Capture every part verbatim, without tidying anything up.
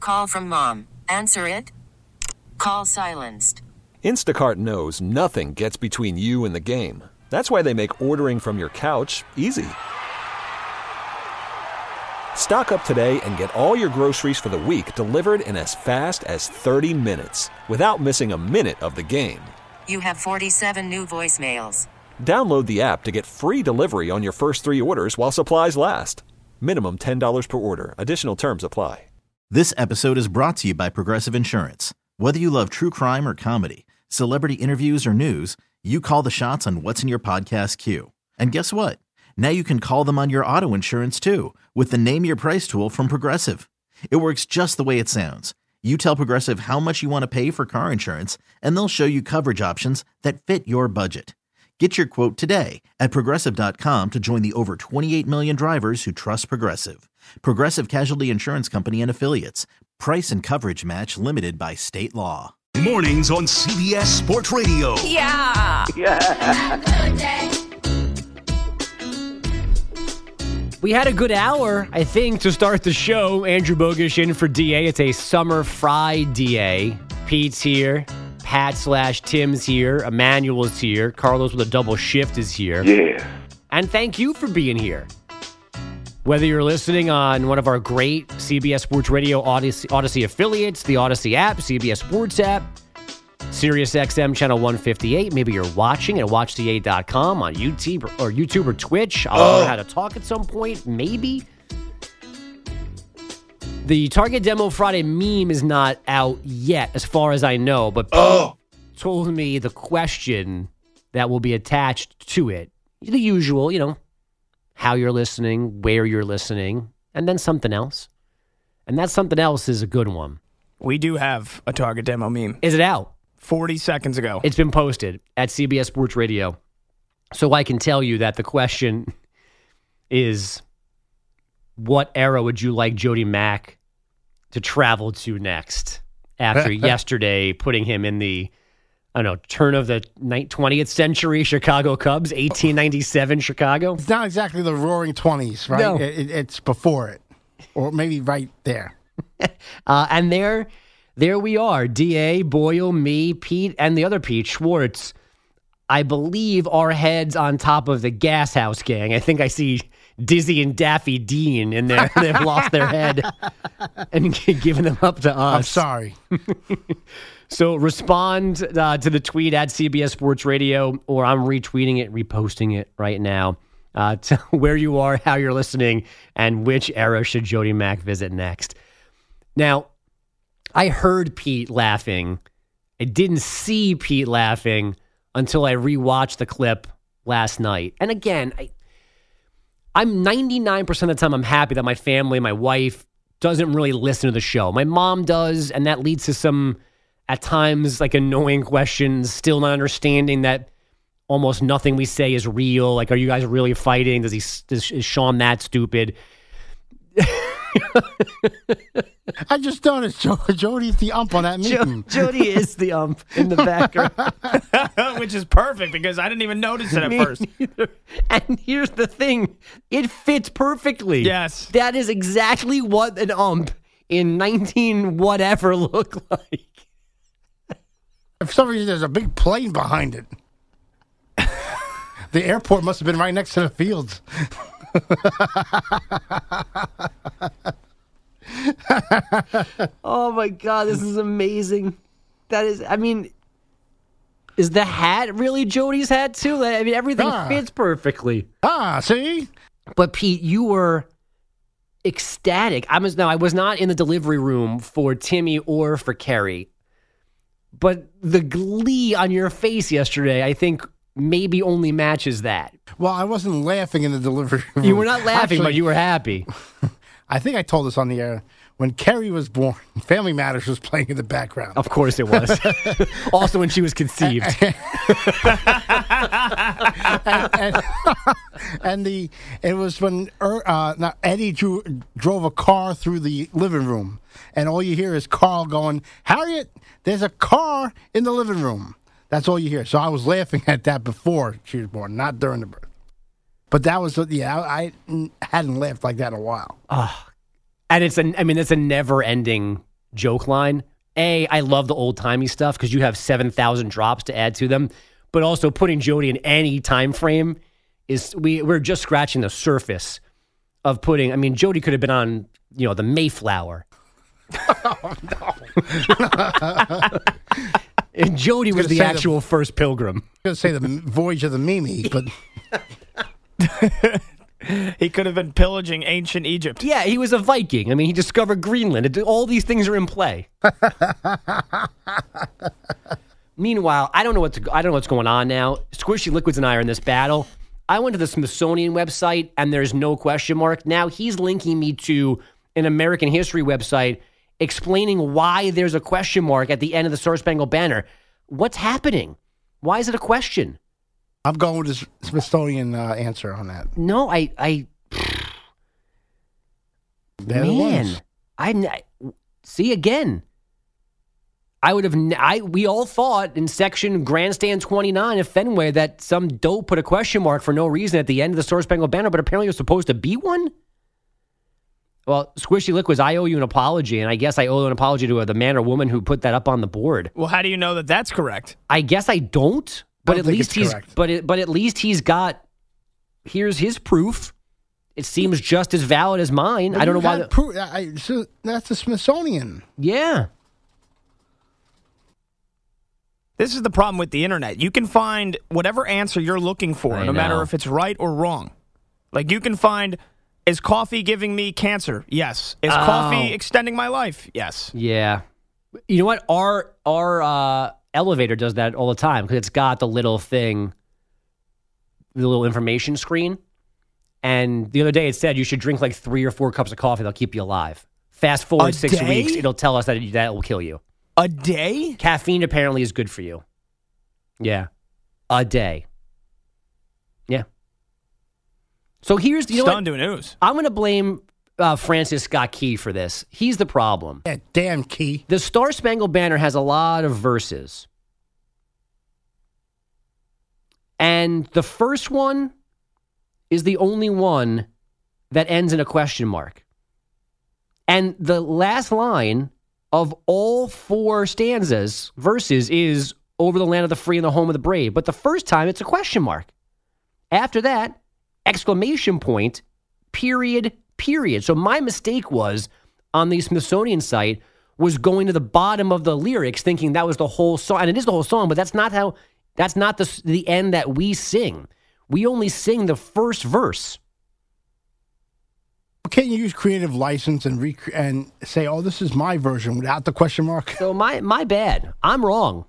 Call from mom. Answer it. Call silenced. Instacart knows nothing gets between you and the game. That's why they make ordering from your couch easy. Stock up today and get all your groceries for the week delivered in as fast as thirty minutes without missing a minute of the game. You have forty-seven new voicemails. Download the app to get free delivery on your first three orders while supplies last. Minimum ten dollars per order. Additional terms apply. This episode is brought to you by Progressive Insurance. Whether you love true crime or comedy, celebrity interviews or news, you call the shots on what's in your podcast queue. And guess what? Now you can call them on your auto insurance too with the Name Your Price tool from Progressive. It works just the way it sounds. You tell Progressive how much you want to pay for car insurance, and they'll show you coverage options that fit your budget. Get your quote today at Progressive dot com to join the over twenty-eight million drivers who trust Progressive. Progressive Casualty Insurance Company and Affiliates. Price and coverage match limited by state law. Mornings on C B S Sports Radio. Yeah. Yeah. We had a good hour, I think, to start the show. Andrew Bogusch in for D A. It's a summer fry D A. Pete's here. Pat slash Tim's here. Emmanuel's here. Carlos with a double shift is here. Yeah. And thank you for being here. Whether you're listening on one of our great C B S Sports Radio Odyssey, Odyssey affiliates, the Odyssey app, C B S Sports app, Sirius X M channel one fifty-eight. Maybe you're watching at watch d a dot com on YouTube or YouTube or Twitch. I'll oh. learn how to talk at some point, maybe. The Target Demo Friday meme is not out yet, as far as I know, but oh. told me the question that will be attached to it. The usual, you know, how you're listening, where you're listening, and then something else. And that something else is a good one. We do have a Target Demo meme. Is it out? forty seconds ago. It's been posted at C B S Sports Radio. So I can tell you that the question is, what era would you like Jody Mack to travel to next after yesterday putting him in the, I don't know, turn of the twentieth century Chicago Cubs, eighteen ninety-seven Chicago? It's not exactly the roaring twenties, right? No. It, it, it's before it, or maybe right there. uh, and there... There we are, D A, Boyle, me, Pete, and the other Pete, Schwartz. I believe our heads on top of the Gas House Gang. I think I see Dizzy and Daffy Dean in there. They've lost their head and given them up to us. I'm sorry. So respond uh, to the tweet at C B S Sports Radio, or I'm retweeting it, reposting it right now. Uh, to where you are, how you're listening, and which era should Jody Mack visit next. Now, I heard Pete laughing. I didn't see Pete laughing until I rewatched the clip last night. And again, I, I'm ninety-nine percent of the time I'm happy that my family, my wife, doesn't really listen to the show. My mom does, and that leads to some, at times, like annoying questions, still not understanding that almost nothing we say is real. Like, are you guys really fighting? Does he? Does, is Sean that stupid? I just noticed Jo- Jody's the ump on that meme. Jo- Jody is the ump in the background. Which is perfect because I didn't even notice it at Me first. neither. And here's the thing. It fits perfectly. Yes. That is exactly what an ump in nineteen whatever looked like. For some reason, there's a big plane behind it. The airport must have been right next to the fields. Oh my God, this is amazing. That is, I mean, is the hat really Jody's hat too? I mean, everything Ah. fits perfectly. Ah, see? But Pete, you were ecstatic. I was now I was not in the delivery room for Timmy or for Kerry, but the glee on your face yesterday, I think, maybe only matches that. Well, I wasn't laughing in the delivery room. You were not laughing, Actually, but you were happy. I think I told this on the air. When Kerry was born, Family Matters was playing in the background. Of course it was. Also when she was conceived. and, and, and the it was when uh, now Eddie drew, drove a car through the living room, and all you hear is Carl going, "Harriet, there's a car in the living room." That's all you hear. So I was laughing at that before she was born, not during the birth. But that was, yeah, I, I hadn't laughed like that in a while. Oh, and it's a, I mean, it's a never-ending joke line. A, I love the old-timey stuff because you have seven thousand drops to add to them. But also putting Jody in any time frame is, we, we're just scratching the surface of putting, I mean, Jody could have been on, you know, the Mayflower. Oh, no. And Jody was the actual the, first pilgrim. I was going to say the voyage of the Mimi, but... He could have been pillaging ancient Egypt. Yeah, he was a Viking. I mean, he discovered Greenland. It, all these things are in play. Meanwhile, I don't know what's I don't know what's going on now. Squishy Liquids and I are in this battle. I went to the Smithsonian website, and there's no question mark. Now he's linking me to an American history website explaining why there's a question mark at the end of the Star Spangled Banner. What's happening? Why is it a question? I'm going with the Smithsonian uh, answer on that. No, I, I, They're man, I see again. I would have. I we all thought in section Grandstand twenty-nine of Fenway that some dope put a question mark for no reason at the end of the Star Spangled Banner, but apparently it was supposed to be one. Well, Squishy Liquids, I owe you an apology, and I guess I owe an apology to the man or woman who put that up on the board. Well, how do you know that that's correct? I guess I don't. But I at don't least he's correct. but it, but at least he's got. Here's his proof. It seems just as valid as mine. But I don't know why. The, pro- I, so that's the Smithsonian. Yeah. This is the problem with the internet. You can find whatever answer you're looking for, I no know. matter if it's right or wrong. Like you can find, is coffee giving me cancer? Yes. Is Oh. coffee extending my life? Yes. Yeah. You know what? Our our uh, elevator does that all the time because it's got the little thing, the little information screen. And the other day it said you should drink like three or four cups of coffee. They'll keep you alive. Fast forward A six day? weeks, it'll tell us that it, that will kill you. A day? Caffeine apparently is good for you. Yeah. A day. Yeah. So here's, you know Stunned what? to news. I'm going to blame uh, Francis Scott Key for this. He's the problem. Yeah, damn Key. The Star Spangled Banner has a lot of verses. And the first one is the only one that ends in a question mark. And the last line of all four stanzas, verses, is over the land of the free and the home of the brave. But the first time, it's a question mark. After that, exclamation point, period, period. So my mistake was, on the Smithsonian site, was going to the bottom of the lyrics, thinking that was the whole song. And it is the whole song, but that's not how, that's not the, the end that we sing. We only sing the first verse. Can't you use creative license and rec- and say, "Oh, this is my version" without the question mark? So my my bad. I'm wrong.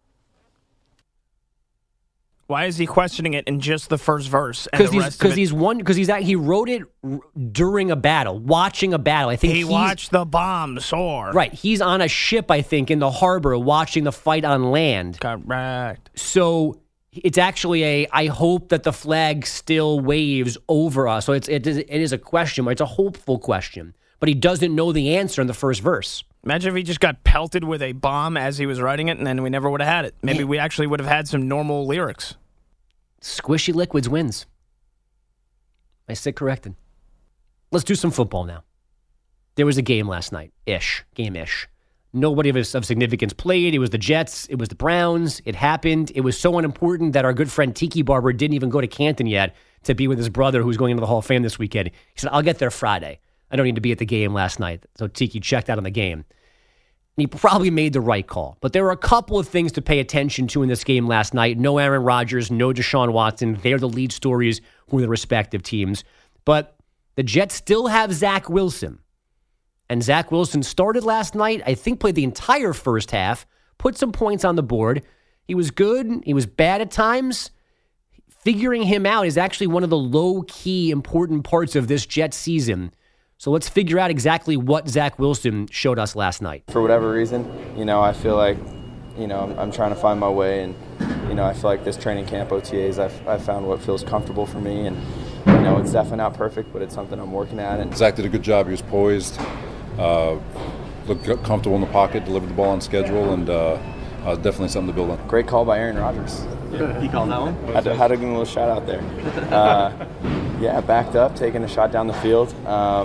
Why is he questioning it in just the first verse? Because he's because he's one because he's at, he wrote it r- during a battle, watching a battle. I think he he's, watched the bomb soar. Right, he's on a ship, I think, in the harbor, watching the fight on land. Correct. So it's actually a, I hope that the flag still waves over us. So it's, it is, it is a question, it's a hopeful question. But he doesn't know the answer in the first verse. Imagine if he just got pelted with a bomb as he was writing it, and then we never would have had it. Maybe Yeah. we actually would have had some normal lyrics. Squishy Liquids wins. I sit corrected. Let's do some football now. There was a game last night. Ish. Game-ish. Nobody of, of significance played. It was the Jets. It was the Browns. It happened. It was so unimportant that our good friend Tiki Barber didn't even go to Canton yet to be with his brother who's going into the Hall of Fame this weekend. He said, I'll get there Friday. I don't need to be at the game last night. So Tiki checked out on the game. And he probably made the right call. But there were a couple of things to pay attention to in this game last night. No Aaron Rodgers, no Deshaun Watson. They're the lead stories for the respective teams. But the Jets still have Zach Wilson. And Zach Wilson started last night, I think played the entire first half, put some points on the board. He was good. He was bad at times. Figuring him out is actually one of the low-key important parts of this Jets season. So let's figure out exactly what Zach Wilson showed us last night. For whatever reason, you know, I feel like, you know, I'm, I'm trying to find my way. And, you know, I feel like this training camp, O T As, I've, I've found what feels comfortable for me. And, you know, it's definitely not perfect, but it's something I'm working at. And Zach did a good job. He was poised. Uh, looked comfortable in the pocket, delivered the ball on schedule, and uh, uh, definitely something to build on. Great call by Aaron Rodgers. Yeah, he called that one? Had to, had to give him a little shout out there. Uh, yeah, backed up, taking a shot down the field. Um,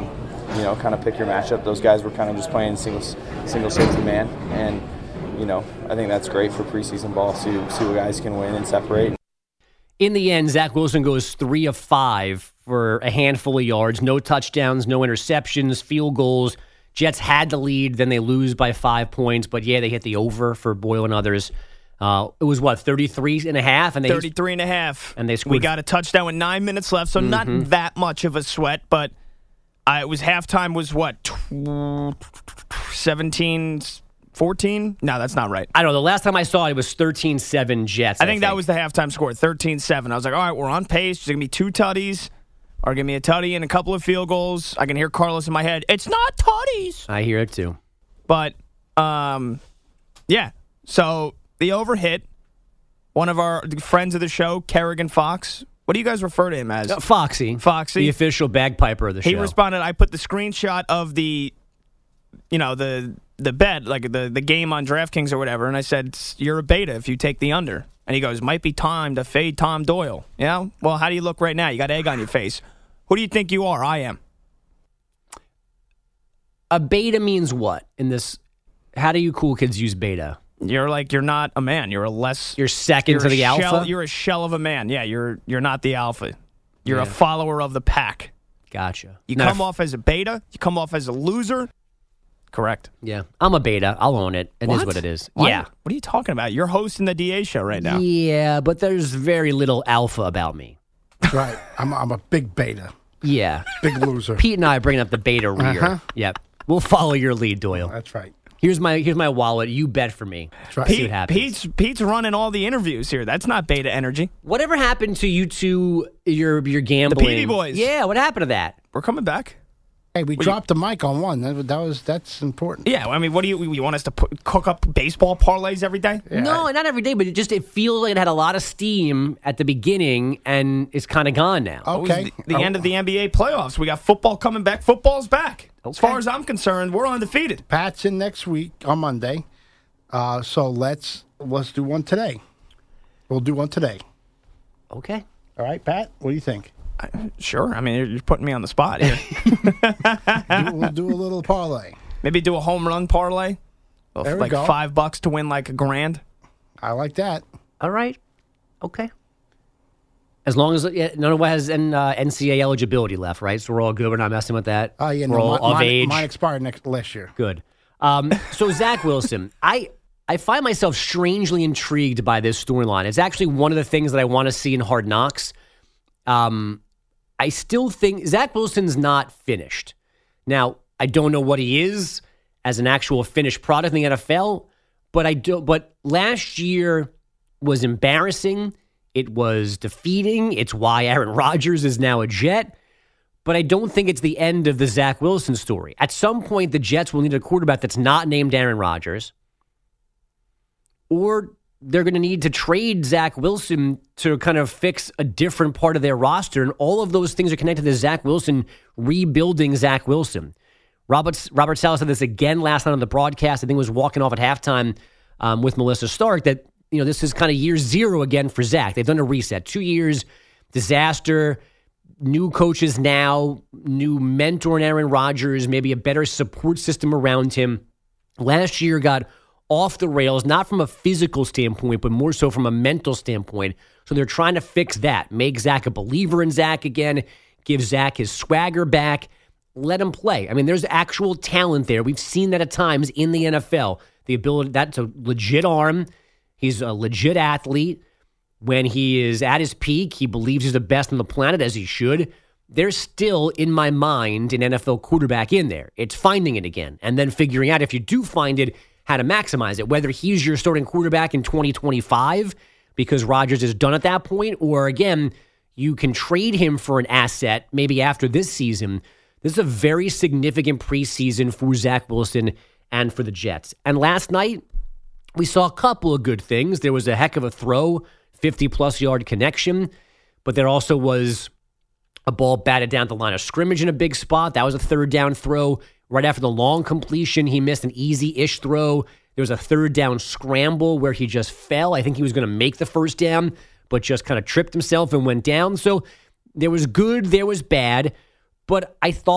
you know, kind of pick your matchup. Those guys were kind of just playing single single safety man, and you know, I think that's great for preseason ball. See see what guys can win and separate. In the end, Zach Wilson goes three of five for a handful of yards, no touchdowns, no interceptions, field goals. Jets had the lead, then they lose by five points. But yeah, they hit the over for Boyle and others. Uh, it was what, thirty-three and a half? And they thirty-three and a half. And they scored. We got a touchdown with nine minutes left, so mm-hmm. not that much of a sweat, but uh, it was halftime was what, seventeen fourteen? No, that's not right. I don't know. The last time I saw it, it was thirteen seven Jets. I think, I think that was the halftime score, thirteen seven. I was like, all right, we're on pace. There's going to be two tutties. Or give me a tutty and a couple of field goals. I can hear Carlos in my head. It's not tutties. I hear it too. But, um, yeah. So the over hit. One of our friends of the show, Kerrigan Fox. What do you guys refer to him as? Uh, Foxy. Foxy. The official bagpiper of the show. He responded, I put the screenshot of the, you know, the the bet, like the, the game on DraftKings or whatever, and I said, you're a beta if you take the under. And he goes, might be time to fade Tom Doyle. Yeah? Well, how do you look right now? You got egg on your face. Who do you think you are? I am. A beta means what in this? How do you cool kids use beta? You're like, you're not a man. You're a less... You're second you're to the shell, alpha? You're a shell of a man. Yeah, you're you're not the alpha. You're yeah. a follower of the pack. Gotcha. You now, come off as a beta. You come off as a loser. Correct. Yeah. I'm a beta. I'll own it. It what? is what it is. What? Yeah. What are you talking about? You're hosting the D A show right now. Yeah, but there's very little alpha about me. Right. I'm I'm a big beta. Yeah. Big loser. Pete and I are bringing up the beta rear. Uh-huh. Yep. We'll follow your lead, Doyle. That's right. Here's my here's my wallet. You bet for me. That's right. See Pete, what happens. Pete's, Pete's running all the interviews here. That's not beta energy. Whatever happened to you two, your, your gambling? The P D Boys. Yeah, what happened to that? We're coming back. Hey, we what dropped you, the mic on one. That, that was that's important. Yeah, I mean, what do you you want us to put, cook up baseball parlays every day? Yeah. No, not every day, but it just it feels like it had a lot of steam at the beginning and it's kind of gone now. Okay, the, the oh. end of the N B A playoffs. We got football coming back. Football's back. Okay. As far as I'm concerned, we're undefeated. Pat's in next week on Monday, uh, so let's let's do one today. We'll do one today. Okay. All right, Pat. What do you think? I, sure. I mean, you're, you're putting me on the spot here. do, we'll do a little parlay. Maybe do a home run parlay. Well, there we like go. five bucks to win like a grand. I like that. All right. Okay. As long as yeah, none of it has an, uh, N C A A eligibility left, right? So we're all good. We're not messing with that. Oh, uh, yeah, we're no, all mine, of mine, age. mine expired next last year. Good. Um, so Zach Wilson, I I find myself strangely intrigued by this storyline. It's actually one of the things that I want to see in Hard Knocks. Um, I still think Zach Wilson's not finished. Now, I don't know what he is as an actual finished product in the N F L, but I do. But last year was embarrassing. It was defeating. It's why Aaron Rodgers is now a Jet. But I don't think it's the end of the Zach Wilson story. At some point, the Jets will need a quarterback that's not named Aaron Rodgers, or they're going to need to trade Zach Wilson to kind of fix a different part of their roster. And all of those things are connected to Zach Wilson rebuilding Zach Wilson. Robert, Robert Saleh said this again last night on the broadcast. I think it was walking off at halftime um, with Melissa Stark that, you know, this is kind of year zero again for Zach. They've done a reset. Two years, disaster, new coaches now, new mentor in Aaron Rodgers, maybe a better support system around him. Last year got off the rails, not from a physical standpoint, but more so from a mental standpoint. So they're trying to fix that, make Zach a believer in Zach again, give Zach his swagger back, let him play. I mean, there's actual talent there. We've seen that at times in the N F L. The ability, that's a legit arm. He's a legit athlete. When he is at his peak, he believes he's the best on the planet, as he should. There's still, in my mind, an N F L quarterback in there. It's finding it again and then figuring out, if you do find it, how to maximize it, whether he's your starting quarterback in twenty twenty-five because Rodgers is done at that point, or again, you can trade him for an asset maybe after this season. This is a very significant preseason for Zach Wilson and for the Jets. And last night, we saw a couple of good things. There was a heck of a throw, fifty-plus yard connection, but there also was a ball batted down the line of scrimmage in a big spot. That was a third down throw. Right after the long completion, he missed an easy-ish throw. There was a third down scramble where he just fell. I think he was going to make the first down, but just kind of tripped himself and went down. So there was good, there was bad. But I thought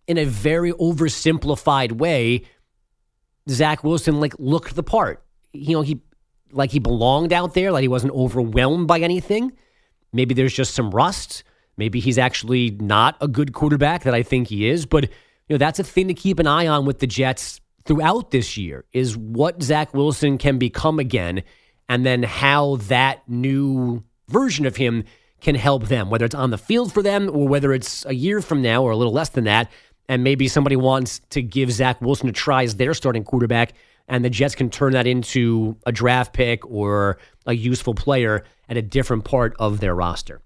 in a very oversimplified way, Zach Wilson like looked the part. You know, he like he belonged out there, like he wasn't overwhelmed by anything. Maybe there's just some rust. Maybe he's actually not a good quarterback that I think he is. But, you know, that's a thing to keep an eye on with the Jets throughout this year, is what Zach Wilson can become again, and then how that new version of him can help them, whether it's on the field for them or whether it's a year from now or a little less than that, and maybe somebody wants to give Zach Wilson a try as their starting quarterback, and the Jets can turn that into a draft pick or a useful player at a different part of their roster.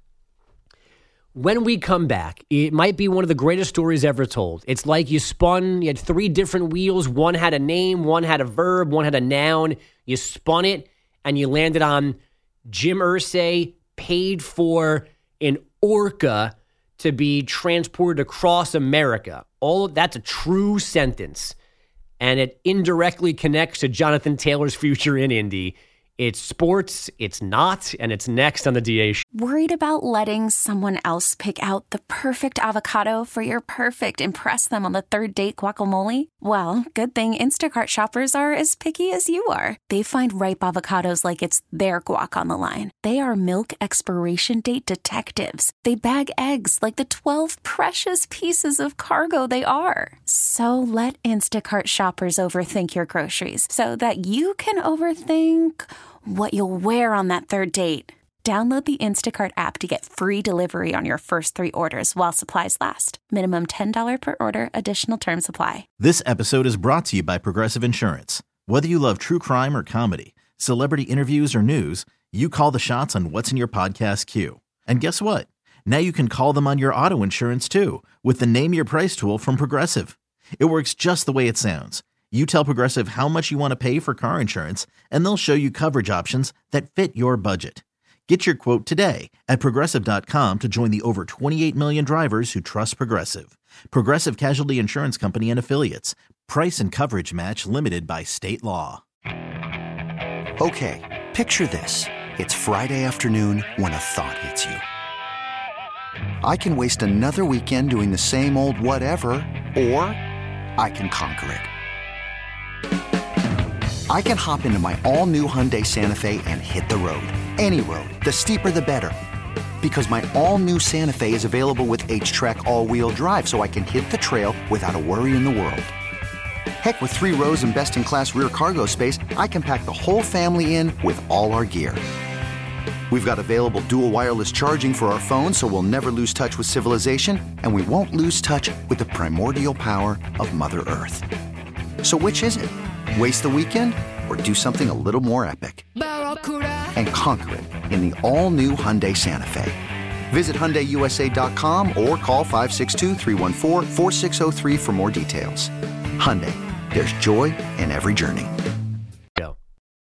When we come back, it might be one of the greatest stories ever told. It's like you spun, you had three different wheels. One had a name, one had a verb, one had a noun. You spun it, and you landed on Jim Irsay paid for an orca to be transported across America. All of that's a true sentence, and it indirectly connects to Jonathan Taylor's future in Indy. It's sports, it's not, and it's next on the D A Show. Worried about letting someone else pick out the perfect avocado for your perfect impress them on the third date guacamole? Well, good thing Instacart shoppers are as picky as you are. They find ripe avocados like it's their guac on the line. They are milk expiration date detectives. They bag eggs like the twelve precious pieces of cargo they are. So let Instacart shoppers overthink your groceries so that you can overthink what you'll wear on that third date. Download the Instacart app to get free delivery on your first three orders while supplies last. Minimum ten dollars per order. Additional terms apply. This episode is brought to you by Progressive Insurance. Whether you love true crime or comedy, celebrity interviews or news, you call the shots on what's in your podcast queue. And guess what? Now you can call them on your auto insurance too with the Name Your Price tool from Progressive. It works just the way it sounds. You tell Progressive how much you want to pay for car insurance, and they'll show you coverage options that fit your budget. Get your quote today at Progressive dot com to join the over twenty-eight million drivers who trust Progressive. Progressive Casualty Insurance Company and Affiliates. Price and coverage match limited by state law. Okay, picture this. It's Friday afternoon when a thought hits you. I can waste another weekend doing the same old whatever, or I can conquer it. I can hop into my all-new Hyundai Santa Fe and hit the road. Any road. The steeper, the better. Because my all-new Santa Fe is available with H-Track all-wheel drive, so I can hit the trail without a worry in the world. Heck, with three rows and best-in-class rear cargo space, I can pack the whole family in with all our gear. We've got available dual wireless charging for our phones, so we'll never lose touch with civilization, and we won't lose touch with the primordial power of Mother Earth. So which is it? Waste the weekend or do something a little more epic? And conquer it in the all-new Hyundai Santa Fe. Visit Hyundai U S A dot com or call five six two, three one four, four six zero three for more details. Hyundai, there's joy in every journey. Go.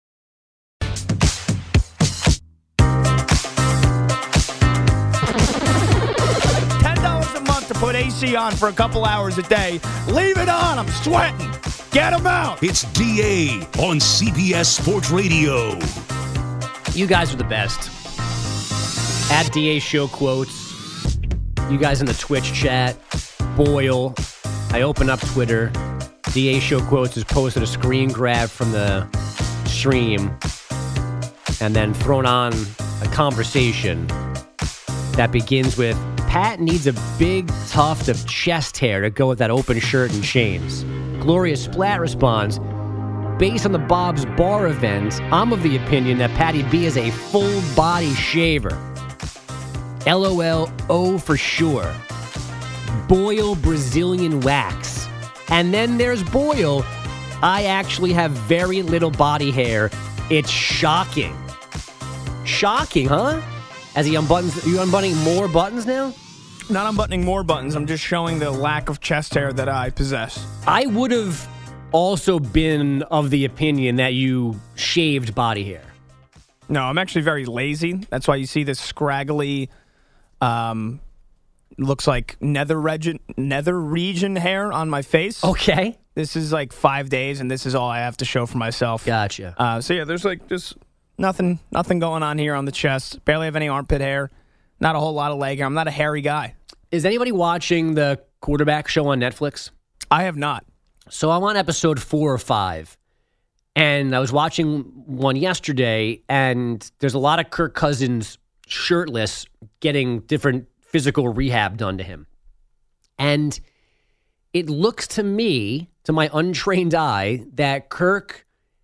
ten dollars a month to put A C on for a couple hours a day. Leave it on, I'm sweating. Get them out. It's D A on C B S Sports Radio. You guys are the best. At D A Show Quotes. You guys in the Twitch chat. Boyle. I open up Twitter. D A Show Quotes has posted a screen grab from the stream and then thrown on a conversation that begins with, Pat needs a big tuft of chest hair to go with that open shirt and chains. Gloria Splat responds, based on the Bob's Bar event, I'm of the opinion that Patty B is a full-body shaver. LOL, oh for sure. Boyle Brazilian wax. And then there's Boyle. I actually have very little body hair. It's shocking. Shocking, huh? As he unbuttons, are you unbuttoning more buttons now? Not unbuttoning more buttons. I'm just showing the lack of chest hair that I possess. I would have also been of the opinion that you shaved body hair. No, I'm actually very lazy. That's why you see this scraggly, um, looks like nether region, nether region hair on my face. Okay. This is like five days, and this is all I have to show for myself. Gotcha. Uh, so yeah, there's like just nothing, nothing going on here on the chest. Barely have any armpit hair. Not a whole lot of leg hair. I'm not a hairy guy. Is anybody watching the quarterback show on Netflix? I have not. So I'm on episode four or five, and I was watching one yesterday, and there's a lot of Kirk Cousins shirtless getting different physical rehab done to him. And it looks to me, to my untrained eye, that Kirk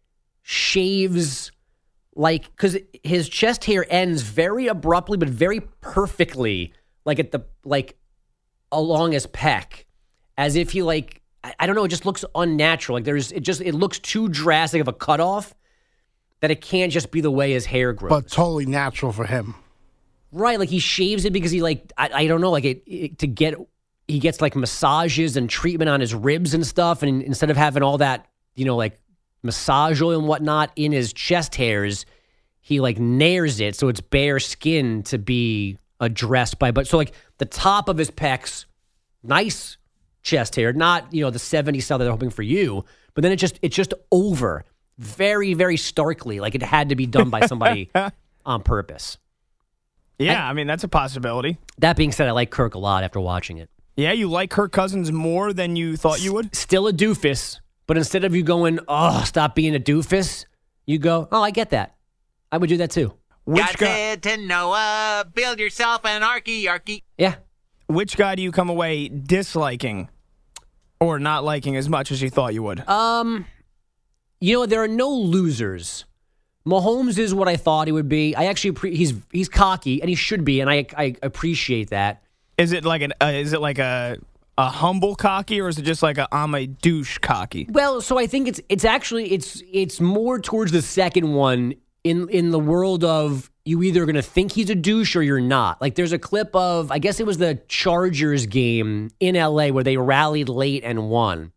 shaves like, because his chest hair ends very abruptly, but very perfectly, like at the, like along his pec, as if he like, I, I don't know, it just looks unnatural. Like there's, it just, it looks too drastic of a cutoff that it can't just be the way his hair grows. But totally natural for him. Right, like he shaves it because he like, I, I don't know, like it, it to get, he gets like massages and treatment on his ribs and stuff. And instead of having all that, you know, like massage oil and whatnot in his chest hairs, he like nares it so it's bare skin to be addressed by. But so like the top of his pecs, nice chest hair, not, you know, the seventies style that they're hoping for you. But then it just, it's just over very, very starkly. Like it had to be done by somebody on purpose. Yeah, and, I mean, that's a possibility. That being said, I like Kirk a lot after watching it. Yeah, you like Kirk Cousins more than you thought you would? Still a doofus, but instead of you going, oh, stop being a doofus, you go, oh, I get that. I would do that too. Which Got guy? To Noah, build yourself an arky-arky. Yeah. Which guy do you come away disliking or not liking as much as you thought you would? Um, you know, there are no losers. Mahomes is what I thought he would be. I actually pre- he's he's cocky, and he should be, and I I appreciate that. Is it like an uh, is it like a a humble cocky, or is it just like a I'm a douche cocky? Well, so I think it's it's actually it's it's more towards the second one in in the world of you either going to think he's a douche or you're not. Like there's a clip of, I guess it was the Chargers game in L A where they rallied late and won,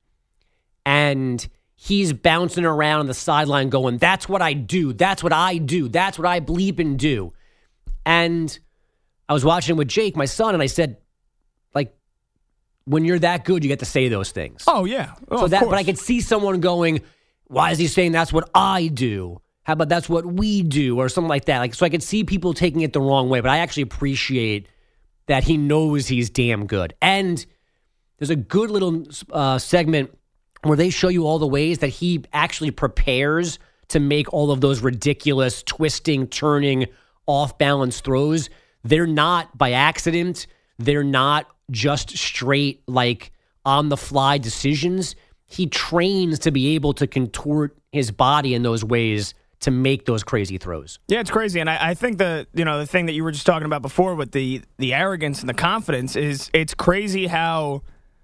and he's bouncing around on the sideline going, that's what I do. That's what I do. That's what I bleep and do. And I was watching with Jake, my son, and I said, like, when you're that good, you get to say those things. Oh, yeah. Oh, so of that, course. But I could see someone going, why is he saying that's what I do? How about that's what we do? Or something like that. Like, so I could see people taking it the wrong way, but I actually appreciate that he knows he's damn good. And there's a good little uh, segment where they show you all the ways that he actually prepares to make all of those ridiculous twisting, turning, off-balance throws. They're not by accident. They're not just straight, like, on-the-fly decisions. He trains to be able to contort his body in those ways to make those crazy throws. Yeah, it's crazy. And I, I think the, you know, the thing that you were just talking about before with the, the arrogance and the confidence is it's crazy how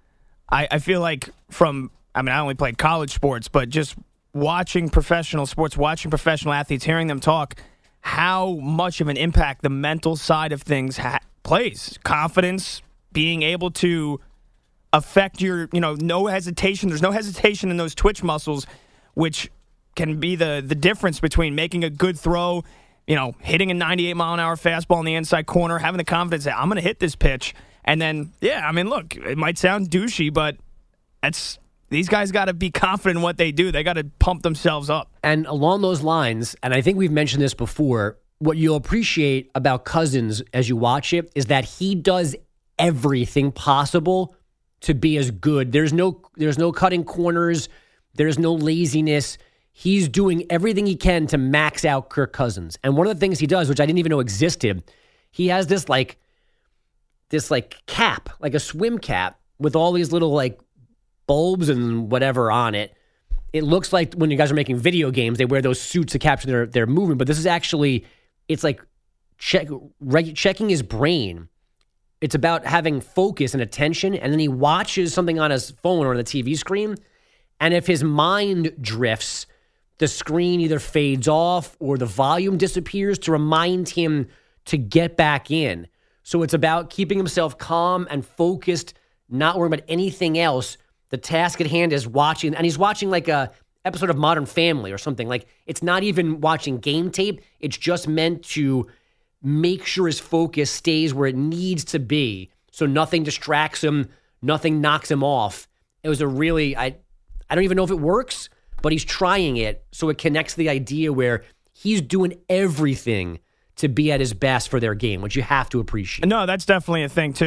I, I feel like from – I mean, I only played college sports, but just watching professional sports, watching professional athletes, hearing them talk, how much of an impact the mental side of things ha- plays. Confidence, being able to affect your, you know, no hesitation. There's no hesitation in those twitch muscles, which can be the, the difference between making a good throw, you know, hitting a ninety-eight mile an hour fastball in the inside corner, having the confidence that I'm going to hit this pitch. And then, yeah, I mean, look, it might sound douchey, but that's... These guys got to be confident in what they do. They got to pump themselves up. And along those lines, and I think we've mentioned this before, what you'll appreciate about Cousins as you watch it is that he does everything possible to be as good. There's no there's no cutting corners. There's no laziness. He's doing everything he can to max out Kirk Cousins. And one of the things he does, which I didn't even know existed, he has this like this like cap, like a swim cap with all these little like bulbs and whatever on it. It looks like when you guys are making video games, they wear those suits to capture their, their movement. But this is actually, it's like check, reg, checking his brain. It's about having focus and attention. And then he watches something on his phone or on the T V screen. And if his mind drifts, the screen either fades off or the volume disappears to remind him to get back in. So it's about keeping himself calm and focused, not worrying about anything else. The task at hand is watching, and he's watching like a episode of Modern Family or something. Like it's not even watching game tape. It's just meant to make sure his focus stays where it needs to be, so nothing distracts him, nothing knocks him off. It was a really, I, I don't even know if it works, but he's trying it, so it connects to the idea where he's doing everything to be at his best for their game, which you have to appreciate. No, that's definitely a thing too.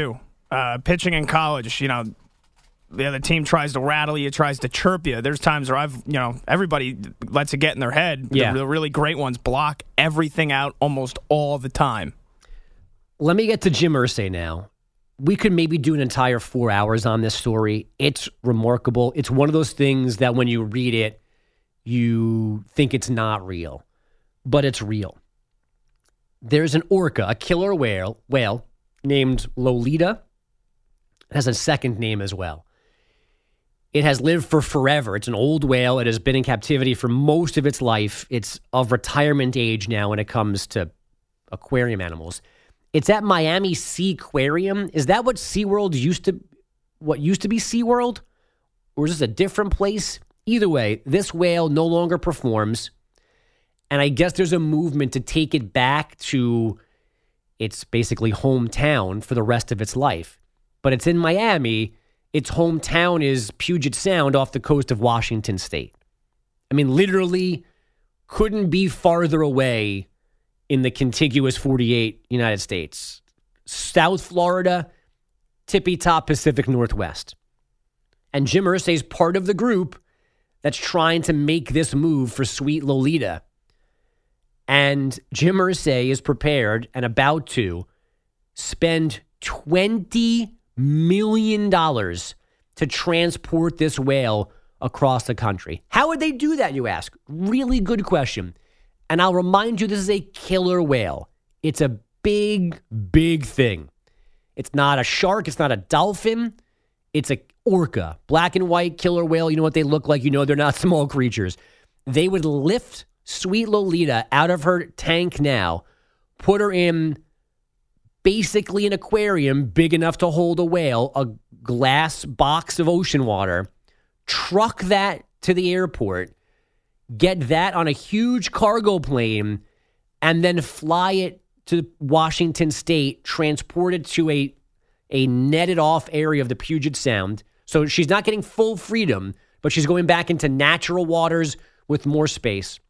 uh, pitching in college, you know, the other team tries to rattle you, tries to chirp you. There's times where I've, you know, everybody lets it get in their head. Yeah. The, the really great ones block everything out almost all the time. Let me get to Jim Irsay now. We could maybe do an entire four hours on this story. It's remarkable. It's one of those things that when you read it, you think it's not real, but it's real. There's an orca, a killer whale, whale named Lolita. It has a second name as well. It has lived for forever. It's an old whale. It has been in captivity for most of its life. It's of retirement age now when it comes to aquarium animals. It's at Miami Seaquarium. Is that what SeaWorld used to, what used to be SeaWorld? Or is this a different place? Either way, this whale no longer performs. And I guess there's a movement to take it back to its basically hometown for the rest of its life. But it's in Miami. Its hometown is Puget Sound off the coast of Washington State. I mean, literally couldn't be farther away in the contiguous forty-eight United States. South Florida, tippy top Pacific Northwest. And Jim Irsay is part of the group that's trying to make this move for sweet Lolita. And Jim Irsay is prepared and about to spend twenty million dollars to transport this whale across the country. How would they do that, you ask? Really good question. And I'll remind you, this is a killer whale. It's a big, big thing. It's not a shark. It's not a dolphin. It's a orca. Black and white killer whale. You know what they look like. You know they're not small creatures. They would lift sweet Lolita out of her tank now, put her in basically an aquarium big enough to hold a whale, a glass box of ocean water, truck that to the airport, get that on a huge cargo plane, and then fly it to Washington State, transport it to a, a netted off area of the Puget Sound. So she's not getting full freedom, but she's going back into natural waters with more space.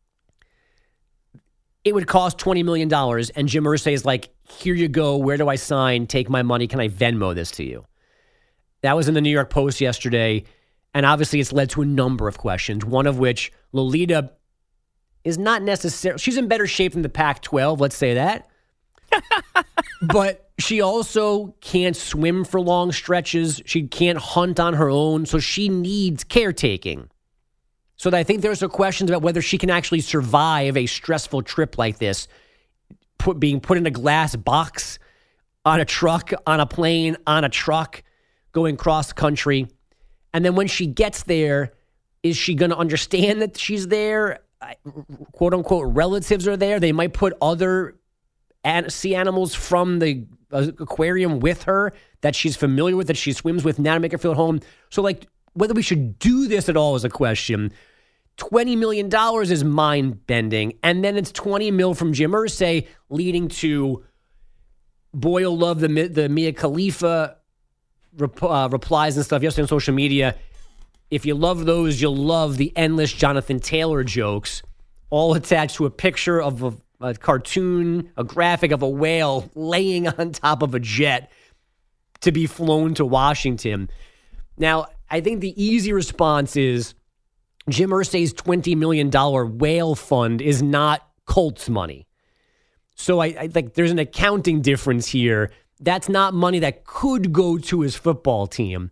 It would cost twenty million dollars, and Jim Irsay is like, here you go, where do I sign? Take my money, can I Venmo this to you? That was in the New York Post yesterday, and obviously it's led to a number of questions, one of which Lolita is not necessarily, she's in better shape than the Pac twelve, let's say that. But she also can't swim for long stretches. She can't hunt on her own, so she needs caretaking. So I think there's some questions about whether she can actually survive a stressful trip like this, put, being put in a glass box on a truck, on a plane, on a truck, going cross country. And then when she gets there, is she going to understand that she's there? Quote unquote, relatives are there. They might put other an- sea animals from the uh, aquarium with her that she's familiar with, that she swims with now to make her feel at home. So, like, whether we should do this at all is a question. twenty million dollars is mind-bending. And then it's twenty mil from Jim Irsay, leading to, boy, you'll love the, the Mia Khalifa rep, uh, replies and stuff yesterday on social media. If you love those, you'll love the endless Jonathan Taylor jokes, all attached to a picture of a, a cartoon, a graphic of a whale laying on top of a jet to be flown to Washington. Now, I think the easy response is Jim Irsay's twenty million dollars whale fund is not Colts money. So I, I think there's an accounting difference here. That's not money that could go to his football team.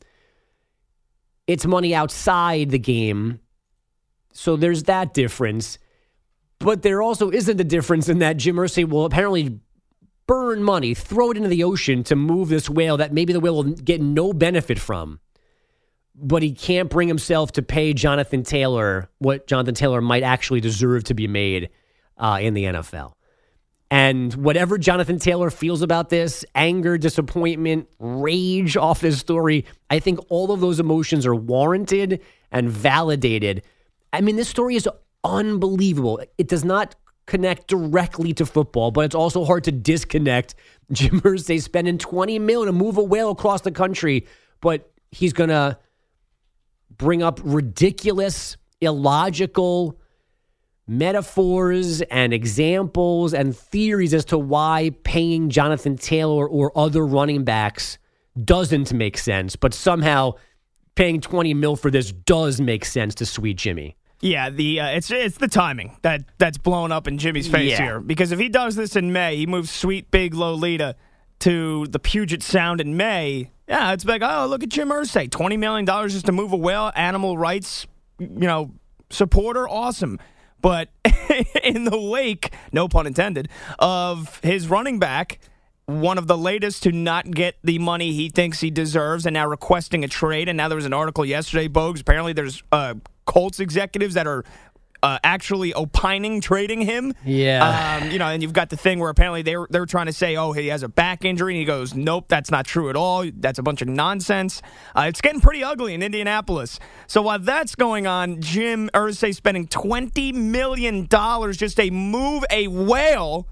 It's money outside the game. So there's that difference. But there also isn't a difference in that Jim Irsay will apparently burn money, throw it into the ocean to move this whale that maybe the whale will get no benefit from. But he can't bring himself to pay Jonathan Taylor what Jonathan Taylor might actually deserve to be made uh, in the N F L. And whatever Jonathan Taylor feels about this, anger, disappointment, rage off this story, I think all of those emotions are warranted and validated. I mean, this story is unbelievable. It does not connect directly to football, but it's also hard to disconnect. Jim Irsay spending twenty million dollars to move a whale across the country, but he's going to bring up ridiculous, illogical metaphors and examples and theories as to why paying Jonathan Taylor or other running backs doesn't make sense, but somehow paying twenty mil for this does make sense to Sweet Jimmy. Yeah, the uh, it's it's the timing that that's blown up in Jimmy's face Yeah. here. Because if he does this in May, he moves Sweet Big Lolita to the Puget Sound in May. Yeah, it's like, oh, look at Jim Irsay, twenty million dollars just to move a whale, animal rights, you know, supporter, awesome. But in the wake, no pun intended, of his running back, one of the latest to not get the money he thinks he deserves and now requesting a trade. And now there was an article yesterday, Bogues. Apparently there's uh, Colts executives that are uh, actually opining trading him. Yeah. Um, you know, and you've got the thing where apparently they're, they're trying to say, oh, he has a back injury. And he goes, nope, that's not true at all. That's a bunch of nonsense. Uh, it's getting pretty ugly in Indianapolis. So while that's going on, Jim Irsay spending twenty million dollars just to move a whale.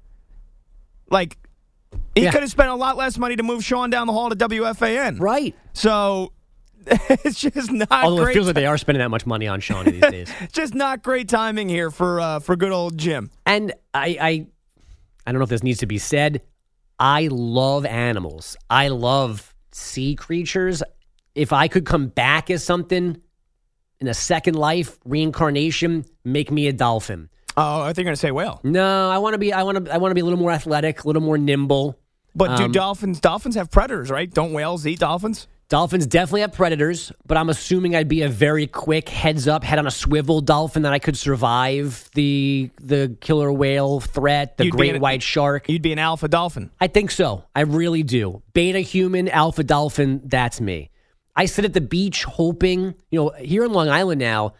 Like, he Yeah. could have spent a lot less money to move Sean down the hall to W F A N. Right. So it's just not Although great. it feels like they are spending that much money on Shawnee these days. Just not great timing here for uh, for good old Jim. And I, I, I don't know if this needs to be said. I love animals. I love sea creatures. If I could come back as something in a second life, reincarnation, make me a dolphin. Oh, I think you're gonna say whale. No, I want to be. I want to. I want to be a little more athletic, a little more nimble. But do Um, dolphins? Dolphins have predators, right? Don't whales eat dolphins? Dolphins definitely have predators, but I'm assuming I'd be a very quick, heads up, head on a swivel dolphin that I could survive the the killer whale threat, the You'd be great an- white shark. You'd be an alpha dolphin. I think so. I really do. Beta human, alpha dolphin, that's me. I sit at the beach hoping, you know, here in Long Island now,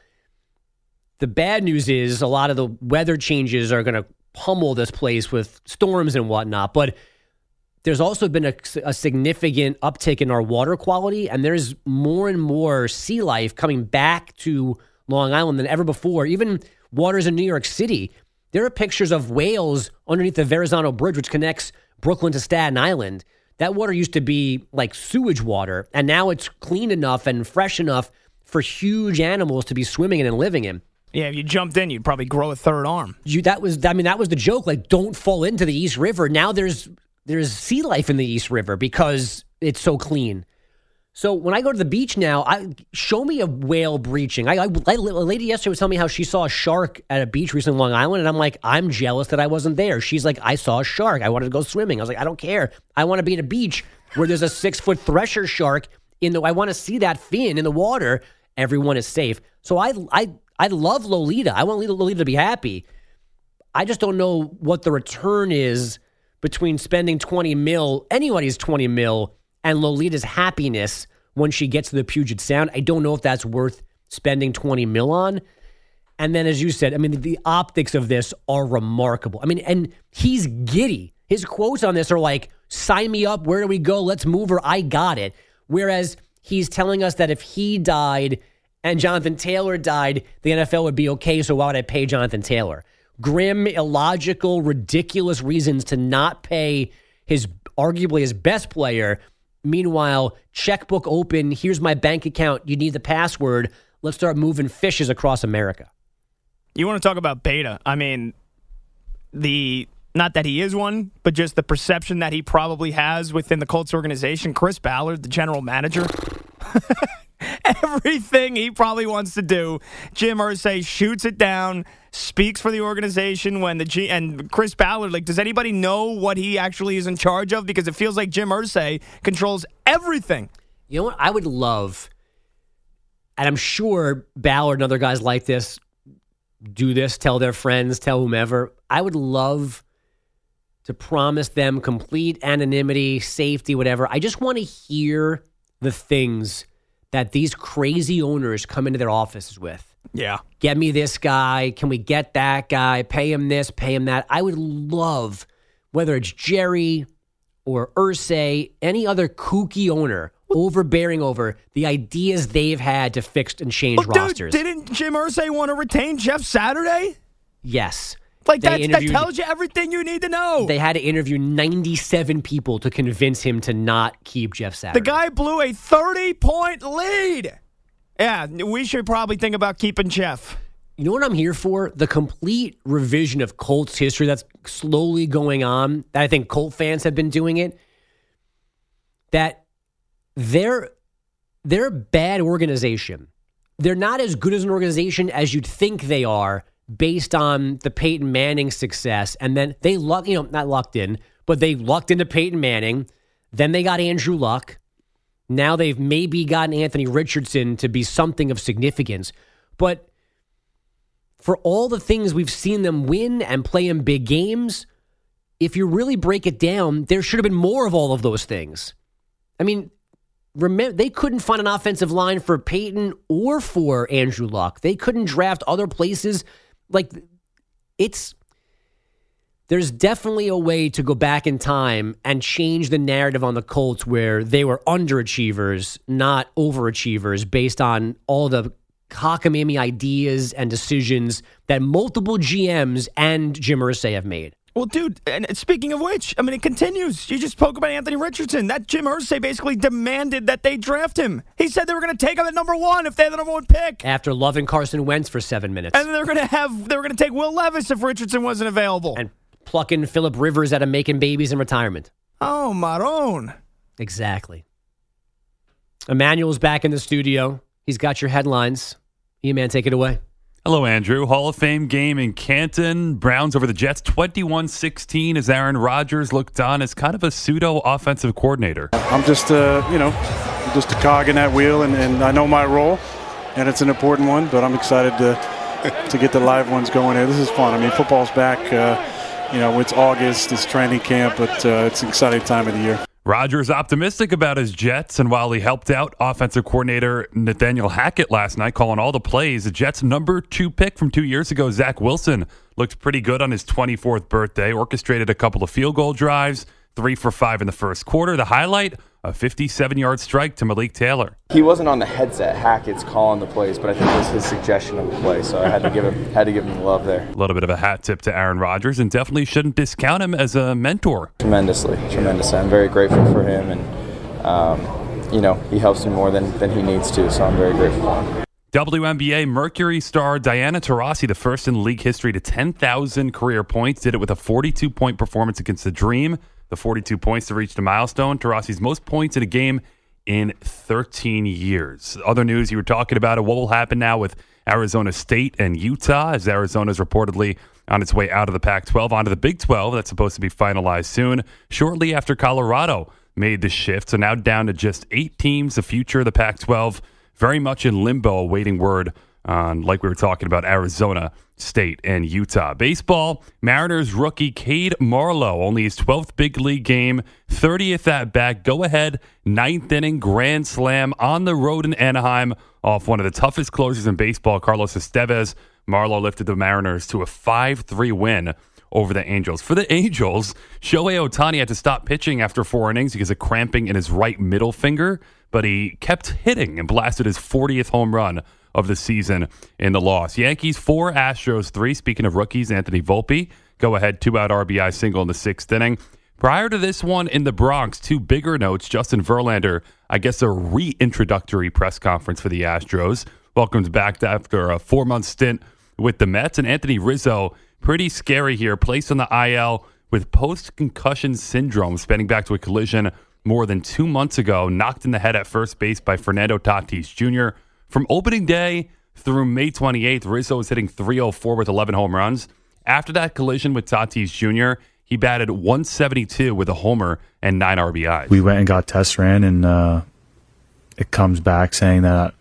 the bad news is a lot of the weather changes are going to pummel this place with storms and whatnot, but there's also been a, a significant uptick in our water quality, and there's more and more sea life coming back to Long Island than ever before. Even waters in New York City, there are pictures of whales underneath the Verrazano Bridge, which connects Brooklyn to Staten Island. That water used to be like sewage water, and now it's clean enough and fresh enough for huge animals to be swimming in and living in. Yeah, if you jumped in, you'd probably grow a third arm. You, that was, I mean, that was the joke. Like, don't fall into the East River. Now there's there's sea life in the East River because it's so clean. So when I go to the beach now, I show me a whale breaching. I, I, a lady yesterday was telling me how she saw a shark at a beach recently in Long Island, and I'm like, I'm jealous that I wasn't there. She's like, I saw a shark. I wanted to go swimming. I was like, I don't care. I want to be at a beach where there's a six foot thresher shark in the. I want to see that fin in the water. Everyone is safe. So I I I love Lolita. I want Lolita to be happy. I just don't know what the return is between spending twenty mil, anybody's twenty mil, and Lolita's happiness when she gets to the Puget Sound. I don't know if that's worth spending twenty mil on. And then, as you said, I mean, the optics of this are remarkable. I mean, and he's giddy. His quotes on this are like, sign me up, where do we go? Let's move her, I got it. Whereas he's telling us that if he died and Jonathan Taylor died, the N F L would be okay, so why would I pay Jonathan Taylor? Grim, illogical, ridiculous reasons to not pay his arguably his best player. Meanwhile, checkbook open, here's my bank account, you need the password, let's start moving fishes across America. You want to talk about beta? I mean, the not that he is one, but just the perception that he probably has within the Colts organization. Chris Ballard, the general manager. Everything he probably wants to do, Jim Irsay shoots it down, speaks for the organization when the G and Chris Ballard, like, does anybody know what he actually is in charge of? Because it feels like Jim Irsay controls everything. You know what? I would love, and I'm sure Ballard and other guys like this do this, tell their friends, tell whomever. I would love to promise them complete anonymity, safety, whatever. I just want to hear the things that these crazy owners come into their offices with. Yeah. Get me this guy. Can we get that guy? Pay him this, pay him that. I would love, whether it's Jerry or Irsay, any other kooky owner, overbearing over the ideas they've had to fix and change Look, rosters. Dude, didn't Jim Irsay want to retain Jeff Saturday? Yes. Like, They that, that interviewed- tells you everything you need to know. They had to interview ninety-seven people to convince him to not keep Jeff Saturday. The guy blew a thirty-point lead. Yeah, we should probably think about keeping Jeff. You know what I'm here for? The complete revision of Colts history that's slowly going on. That I think Colt fans have been doing it. That they're they're a bad organization. They're not as good as an organization as you'd think they are based on the Peyton Manning success. And then they luck, you know, not lucked in, but they lucked into Peyton Manning. Then they got Andrew Luck. Now they've maybe gotten Anthony Richardson to be something of significance. But for all the things we've seen them win and play in big games, if you really break it down, there should have been more of all of those things. I mean, remember, they couldn't find an offensive line for Peyton or for Andrew Luck. They couldn't draft other places. Like, it's, there's definitely a way to go back in time and change the narrative on the Colts where they were underachievers, not overachievers, based on all the cockamamie ideas and decisions that multiple G Ms and Jim Irsay have made. Well, dude, and speaking of which, I mean, it continues. You just spoke about Anthony Richardson. That Jim Irsay basically demanded that they draft him. He said they were going to take him at number one if they had the number one pick. After loving Carson Wentz for seven minutes. And then they're going to have, they were going to take Will Levis if Richardson wasn't available. And plucking Phillip Rivers out of making babies in retirement. Oh, Maroon. Exactly. Emmanuel's back in the studio. He's got your headlines. E-Man, take it away. Hello, Andrew. Hall of Fame game in Canton. Browns over the Jets twenty-one sixteen as Aaron Rodgers looked on as kind of a pseudo-offensive coordinator. I'm just, uh, you know, just a cog in that wheel, and, and I know my role, and it's an important one, but I'm excited to to get the live ones going here. This is fun. I mean, football's back. Uh, you know, it's August, it's training camp, but uh, it's an exciting time of the year. Rodgers optimistic about his Jets, and while he helped out offensive coordinator Nathaniel Hackett last night calling all the plays, the Jets' number two pick from two years ago, Zach Wilson, looked pretty good on his twenty-fourth birthday, orchestrated a couple of field goal drives, three for five in the first quarter. The highlight, a fifty-seven-yard strike to Malik Taylor. He wasn't on the headset. Hackett's calling the plays, but I think it was his suggestion of the play, so I had to give him had to give him love there. A little bit of a hat tip to Aaron Rodgers, and definitely shouldn't discount him as a mentor. Tremendously, tremendously. I'm very grateful for him, and um, you know, he helps me more than, than he needs to, so I'm very grateful for him. W N B A Mercury star Diana Taurasi, the first in league history to ten thousand career points, did it with a forty-two point performance against the Dream. The forty-two points to reach the milestone. Taurasi's most points in a game in thirteen years. Other news you were talking about, what will happen now with Arizona State and Utah, as Arizona's reportedly on its way out of the Pac twelve onto the Big twelve. That's supposed to be finalized soon, shortly after Colorado made the shift. So now down to just eight teams. The future of the Pac twelve very much in limbo, awaiting word on, like we were talking about, Arizona State and Utah. Baseball, Mariners rookie Cade Marlowe, only his twelfth big league game, thirtieth at bat, go ahead, ninth inning grand slam on the road in Anaheim off one of the toughest closers in baseball, Carlos Estevez. Marlowe lifted the Mariners to a five three win over the Angels. For the Angels, Shohei Ohtani had to stop pitching after four innings because of cramping in his right middle finger, but he kept hitting and blasted his fortieth home run of the season in the loss. Yankees four, Astros three. Speaking of rookies, Anthony Volpe, go ahead, two-out R B I single in the sixth inning. Prior to this one in the Bronx, two bigger notes. Justin Verlander, I guess a reintroductory press conference for the Astros. Welcomed back after a four-month stint with the Mets. And Anthony Rizzo, pretty scary here, placed on the I L with post-concussion syndrome, spanning back to a collision more than two months ago, knocked in the head at first base by Fernando Tatis Junior From opening day through May twenty-eighth, Rizzo was hitting three oh four with eleven home runs. After that collision with Tatis Junior, he batted one seventy-two with a homer and nine R B Is. We went and got test ran, and uh, it comes back saying that,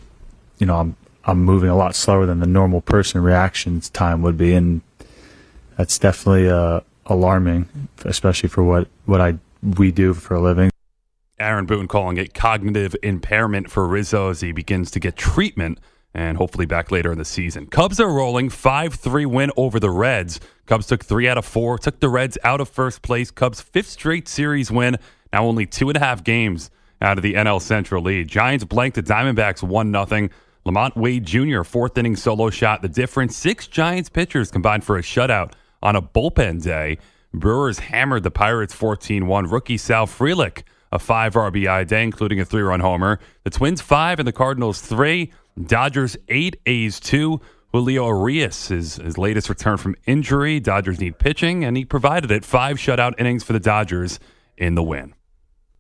you know, I'm I'm moving a lot slower than the normal person reactions time would be, and that's definitely uh, alarming, especially for what, what I we do for a living. Aaron Boone calling it cognitive impairment for Rizzo as he begins to get treatment and hopefully back later in the season. Cubs are rolling, five three win over the Reds. Cubs took three out of four, took the Reds out of first place. Cubs' fifth straight series win, now only two and a half games out of the N L Central lead. Giants blanked the Diamondbacks one nothing. Lamont Wade Junior, fourth inning solo shot. The difference, six Giants pitchers combined for a shutout on a bullpen day. Brewers hammered the Pirates fourteen one. Rookie Sal Frelick, a five R B I day, including a three-run homer. The Twins five and the Cardinals three. Dodgers eight, A's two. Julio Urias, his, his latest return from injury. Dodgers need pitching, and he provided it. Five shutout innings for the Dodgers in the win.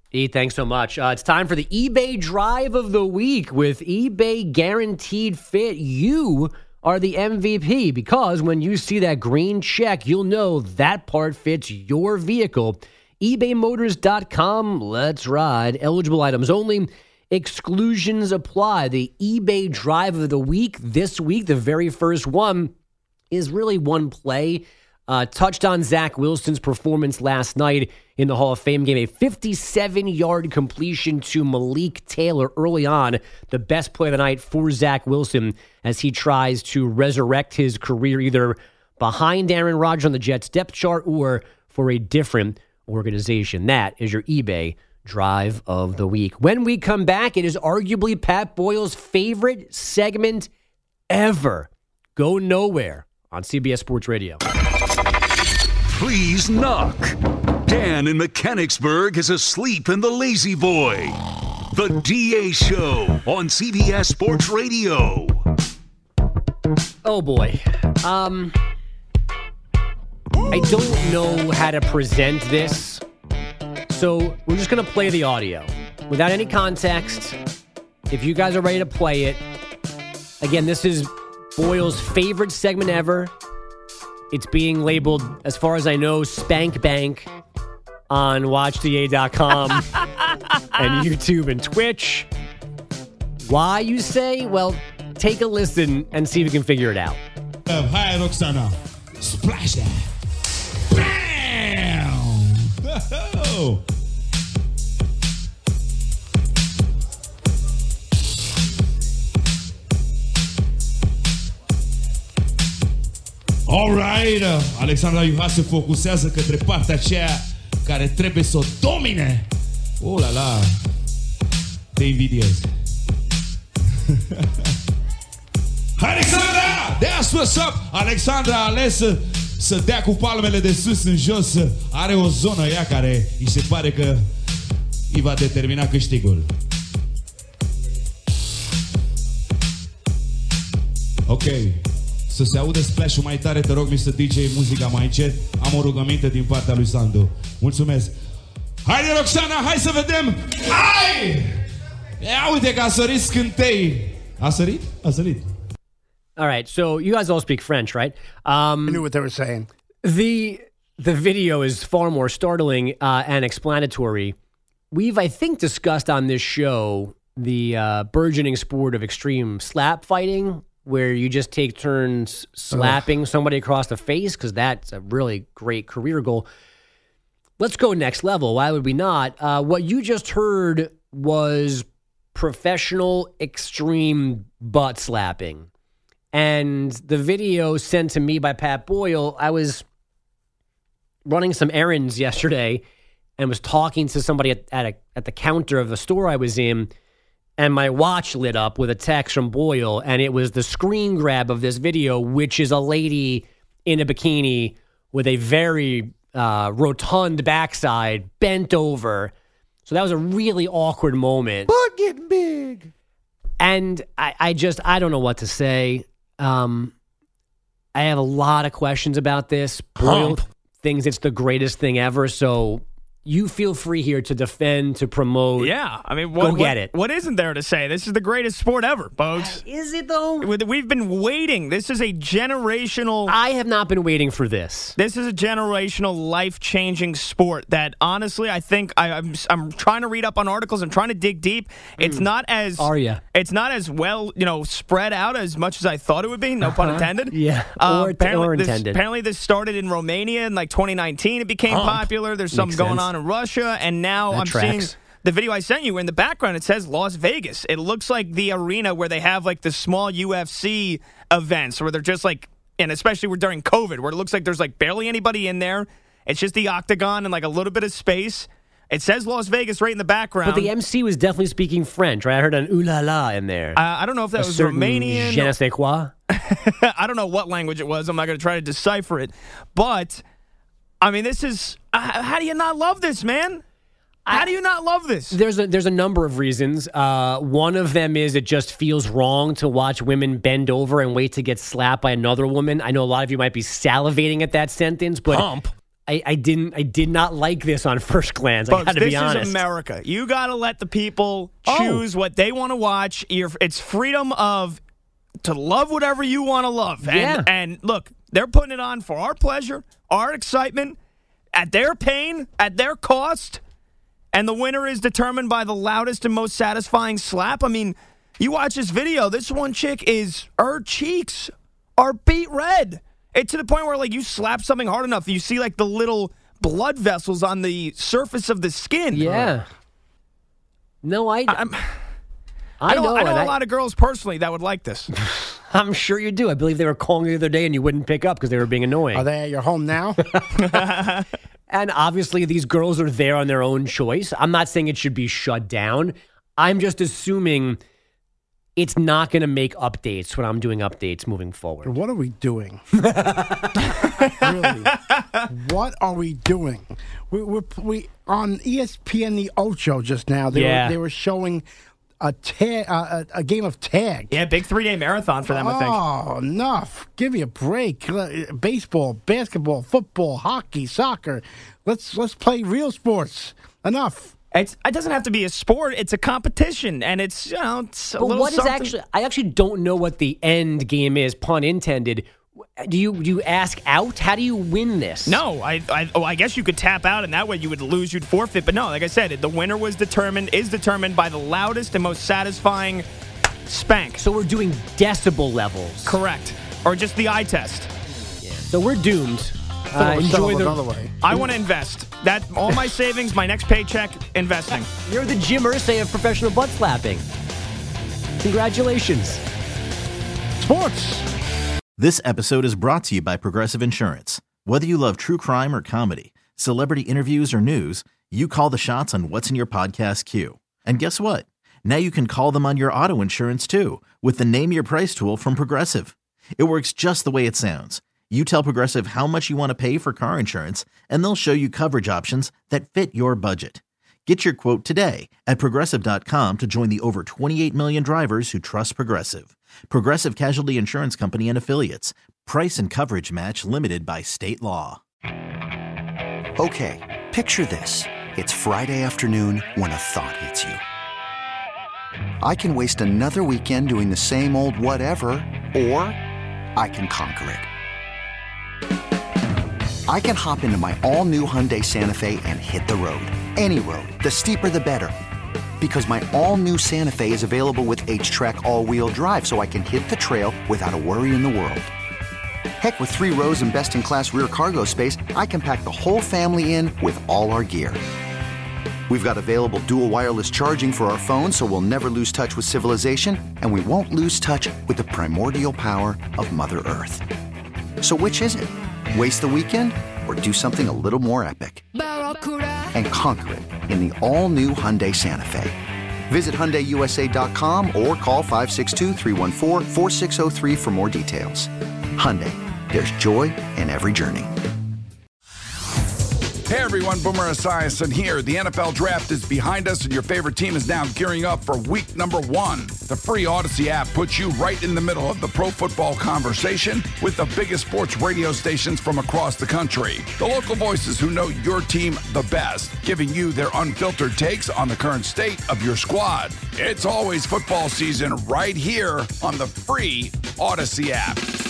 E, thanks so much. Uh, it's time for the eBay Drive of the Week. With eBay Guaranteed Fit, you are the M V P because when you see that green check, you'll know that part fits your vehicle. ebay motors dot com, let's ride. Eligible items only. Exclusions apply. The eBay Drive of the Week this week, the very first one, is really one play. Uh, touched on Zach Wilson's performance last night in the Hall of Fame game. A fifty-seven-yard completion to Malik Taylor early on. The best play of the night for Zach Wilson as he tries to resurrect his career either behind Aaron Rodgers on the Jets depth chart or for a different organization. That is your eBay Drive of the Week. When we come back, it is arguably Pat Boyle's favorite segment ever. Go nowhere on C B S Sports Radio. Please knock. Dan in Mechanicsburg is asleep in the Lazy Boy. The D A Show on C B S Sports Radio. Oh boy. Um, I don't know how to present this, so we're just going to play the audio without any context. If you guys are ready to play it, again, this is Boyle's favorite segment ever. It's being labeled, as far as I know, Spank Bank on watch D A dot com and YouTube and Twitch. Why, you say? Well, take a listen and see if you can figure it out. Uh, hi, Roxana. Splash that. Bam! Oh. Alright, Alexandra Ioha se focusează către partea aceea care trebuie să o domine. Oh la la, te invidiez. Alexandra, that's what's up. Alexandra a ales să, să dea cu palmele de sus în jos. Are o zonă ea care îi se pare că îi va determina câștigul. Ok. Să se audă splash-ul mai tare, te rog, mister D J, muzica mai încet. Am o rugăminte din partea lui Sandu. Mulțumesc. Haide, Roxana, hai să vedem. Ai! Ia uite că a sărit scântei. A sărit? A sărit. All right, so you guys all speak French, right? Um, I knew what they were saying. The the video is far more startling uh, and explanatory. We've, I think, discussed on this show the uh, burgeoning sport of extreme slap fighting, where you just take turns slapping Ugh. somebody across the face, because that's a really great career goal. Let's go next level. Why would we not? Uh, what you just heard was professional extreme butt slapping. And the video sent to me by Pat Boyle, I was running some errands yesterday and was talking to somebody at, at, a, at the counter of the store I was in, and my watch lit up with a text from Boyle, and it was the screen grab of this video, which is a lady in a bikini with a very uh, rotund backside, bent over. So that was a really awkward moment. Butt getting big. And I, I just, I don't know what to say. Um, I have a lot of questions about this. Boyle thinks it's the greatest thing ever, so you feel free here to defend, to promote. Yeah, I mean, what, go get what, it. What isn't there to say? This is the greatest sport ever, folks. Is it, though? We've been waiting. This is a generational... I have not been waiting for this. This is a generational, life-changing sport that, honestly, I think... I, I'm I'm trying to read up on articles. I'm trying to dig deep. It's mm. not as... Are you? It's not as well, you know, spread out as much as I thought it would be. No pun intended. Yeah, uh, or, apparently or this, intended. Apparently this started in Romania in, like, twenty nineteen. It became Hump. popular. There's something Makes going sense. on in Russia, and now That I'm tracks. seeing the video I sent you. In the background, it says Las Vegas. It looks like the arena where they have like the small U F C events where they're just like, and especially during COVID, where it looks like there's like barely anybody in there. It's just the octagon and like a little bit of space. It says Las Vegas right in the background. But the M C was definitely speaking French, right? I heard an ooh la la in there. Uh, I don't know if that a was certain Romanian. Je ne sais quoi. I don't know what language it was. I'm not going to try to decipher it. But, I mean, this is, uh, how do you not love this, man? How do you not love this? There's a there's a number of reasons. Uh, one of them is it just feels wrong to watch women bend over and wait to get slapped by another woman. I know a lot of you might be salivating at that sentence, but Hump. I, I didn't. I did not like this on first glance. I Folks, got to this be honest. is America. You got to let the people Oh. choose what they want to watch. You're, it's freedom of to love whatever you want to love. And, Yeah. and look, they're putting it on for our pleasure, our excitement, at their pain, at their cost. And the winner is determined by the loudest and most satisfying slap. I mean, you watch this video. This one chick is, her cheeks are beat red. It's to the point where, like, you slap something hard enough, you see, like, the little blood vessels on the surface of the skin. Yeah. No, I. I'm, I, I know, know. I know and a I- lot of girls personally that would like this. I'm sure you do. I believe they were calling you the other day and you wouldn't pick up because they were being annoying. Are they at your home now? And obviously, these girls are there on their own choice. I'm not saying it should be shut down. I'm just assuming it's not going to make updates when I'm doing updates moving forward. What are we doing? Really? What are we doing? We, we're we on E S P N the Ocho just now. They Yeah. were they were showing a tag, uh, a, a game of tag. Yeah, big three-day marathon for them, I think. Oh, enough! Give me a break. Uh, Baseball, basketball, football, hockey, soccer. Let's let's play real sports. Enough. It's, it doesn't have to be a sport. It's a competition, and it's, you know, it's a But little what is something. actually? I actually don't know what the end game is. Pun intended. Do you do you ask out? How do you win this? No, I, I, oh, I guess you could tap out, and that way you would lose, you'd forfeit. But no, like I said, the winner was determined, is determined by the loudest and most satisfying spank. So we're doing decibel levels. Correct. Or just the eye test. So we're doomed. Uh, enjoy the. I want to invest. That all my savings, my next paycheck, investing. You're the Jim Irsay of professional butt slapping. Congratulations. Sports. This episode is brought to you by Progressive Insurance. Whether you love true crime or comedy, celebrity interviews or news, you call the shots on what's in your podcast queue. And guess what? Now you can call them on your auto insurance too with the Name Your Price tool from Progressive. It works just the way it sounds. You tell Progressive how much you want to pay for car insurance, and they'll show you coverage options that fit your budget. Get your quote today at Progressive dot com to join the over twenty-eight million drivers who trust Progressive. Progressive Casualty Insurance Company and Affiliates. Price and coverage match limited by state law. Okay, picture this. It's Friday afternoon when a thought hits you. I can waste another weekend doing the same old whatever, or I can conquer it. I can hop into my all-new Hyundai Santa Fe and hit the road. Any road. The steeper, the better. Because my all-new Santa Fe is available with H-Track all-wheel drive, so I can hit the trail without a worry in the world. Heck, with three rows and best-in-class rear cargo space, I can pack the whole family in with all our gear. We've got available dual wireless charging for our phones, so we'll never lose touch with civilization, and we won't lose touch with the primordial power of Mother Earth. So which is it? Waste the weekend or do something a little more epic? And conquer it in the all-new Hyundai Santa Fe. Visit Hyundai U S A dot com or call five six two, three one four, four six zero three for more details. Hyundai, there's joy in every journey. Hey everyone, Boomer Esiason here. The N F L Draft is behind us and your favorite team is now gearing up for week number one. The free Odyssey app puts you right in the middle of the pro football conversation with the biggest sports radio stations from across the country. The local voices who know your team the best, giving you their unfiltered takes on the current state of your squad. It's always football season right here on the free Odyssey app.